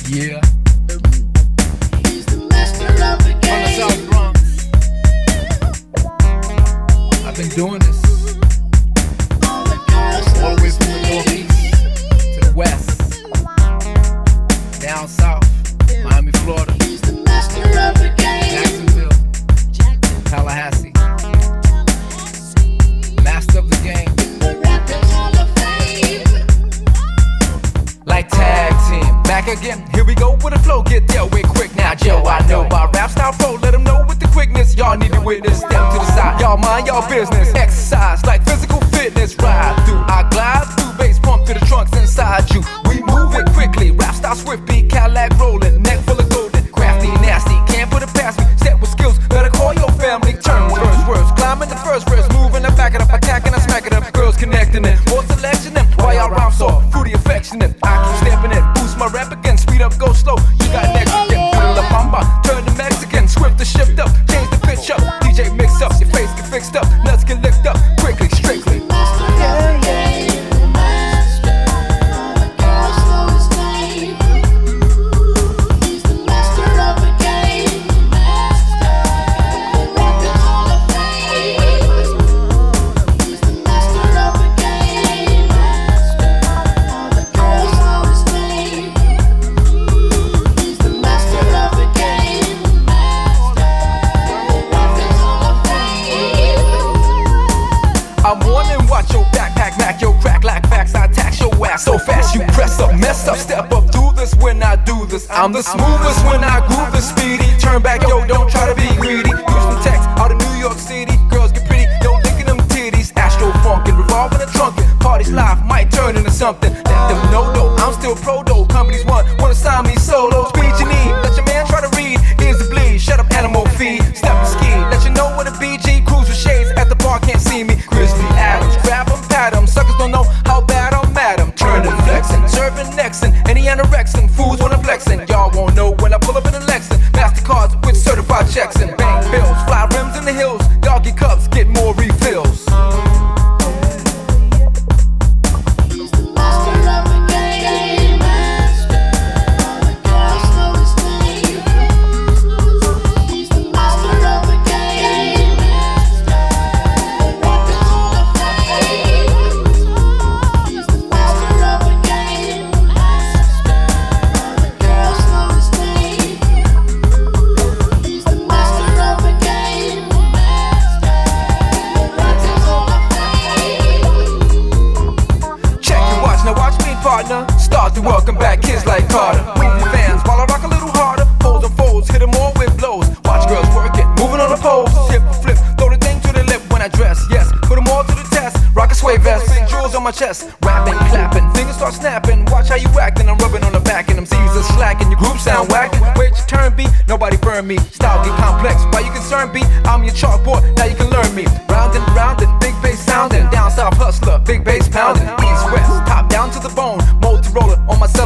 Yeah. He's the master of the From the game. South Bronx. I've been doing this All the girls all know the way his from the name. Northeast to the West, down south, Miami, Florida, He's the master of the game. Jacksonville, Tallahassee. Master of the game. The Raptors Hall of Fame. Like tag team, back again. Here we go with a flow, get dealt with quick. Now, Joe, I know about rap style flow. Let them know with the quickness. Y'all need to witness. Step to the side, y'all mind y'all business. Exercise like physical fitness. Ride through, I glide through bass, pump to the trunks inside you. We move it quickly, rap style swift beat, Cadillac rolling, neck full of golden, crafty, nasty. Can't put it past me. Set with skills, better call your family. Turn first words, climbing the first verse, moving and back it up, attacking and smacking up. Girls connecting it, more selection them. Why y'all rhyme so fruity, affectionate? I keep stepping in, boost my rap again, speed up, go slow. You got next again, La Bamba, turn to Mexican, swift to shift up, change the pitch up, DJ mix up, your face get fixed up, nuts get licked up, quickly, strictly. Master of the game. Master. All the girls know his name. He's the master of the game. Master. The Raptors Hall of Fame. He's the master of the game. Master. All the girls know his name. He's the master of the game. Master. The Raptors Hall of Fame. I'm warning, watch your backpack, Mac your crack like facts. I tax your ass so fast you press up, mess up, step up, do this when I do this. I'm the smoothest when I groove the speedy. Turn back, yo, don't try to be greedy. Use some text out of New York City. Girls get pretty, yo, licking them titties. Astro funkin', revolving a trunkin'. Parties live might turn into something. Let them know though, I'm still pro though. Companies wanna sign me solo. Speed you need, let your man try to read. Ears to bleed, shut up, animal feed. Step and ski, let you know what a BG. Cruise with shades at the bar, can't see me. Grizzly Adams, grab 'em, pat 'em. Suckers don't know how bad I'm at 'em. Turn and flexin', serving Nexon. Any anorexin', fools wanna flexin'. Y'all won't know when I pull up in a Lexin. Mastercards with certified checks and bank bills. Fly rims in the hills, y'all get cups, get more refills. He's the master of the game. Master. All the girls know his name. He's the master of the game. Master. The Raptors Hall of Fame. He's the master of the game. Master. All the girls know his name. He's the master of the game. Master. The Raptors Hall of Fame. Check your watch, now watch me, partner. Start to welcome back kids like Carter. Move your fans while I rock a little harder. Folds and folds, hit 'em all with blows. Watch girls work it, moving on the poles. Hip flip, throw the thing to the lip when I dress. Yes, put 'em all to the test. Rock a suede vest, big jewels on my chest. Rapping, clapping, fingers start snapping. Watch how you acting, I'm rubbing on the back and them C's are slacking. Your group sound whacking. Wait your turn, beat, nobody burn me. Style get complex, why you concerned, beat? I'm your chalkboard, now you can learn me. Roundin', roundin', big bass sounding. Down south hustler, big bass pounding. East, west, top down to the bone. Motorola on my side.